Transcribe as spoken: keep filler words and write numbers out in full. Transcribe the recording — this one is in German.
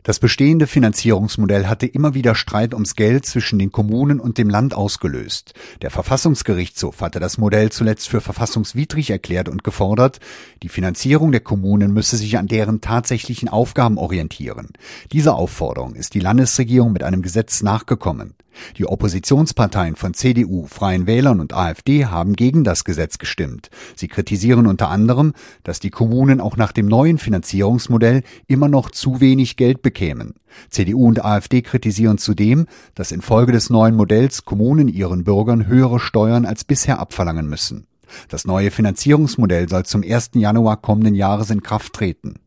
Das bestehende Finanzierungsmodell hatte immer wieder Streit ums Geld zwischen den Kommunen und dem Land ausgelöst. Der Verfassungsgerichtshof hatte das Modell zuletzt für verfassungswidrig erklärt und gefordert, die Finanzierung der Kommunen müsse sich an deren tatsächlichen Aufgaben orientieren. Dieser Aufforderung ist die Landesregierung mit einem Gesetz nachgekommen. Die Oppositionsparteien von C D U, Freien Wählern und AfD haben gegen das Gesetz gestimmt. Sie kritisieren unter anderem, dass die Kommunen auch nach dem neuen Finanzierungsmodell immer noch zu wenig Geld bekämen. C D U und AfD kritisieren zudem, dass infolge des neuen Modells Kommunen ihren Bürgern höhere Steuern als bisher abverlangen müssen. Das neue Finanzierungsmodell soll zum ersten Januar kommenden Jahres in Kraft treten.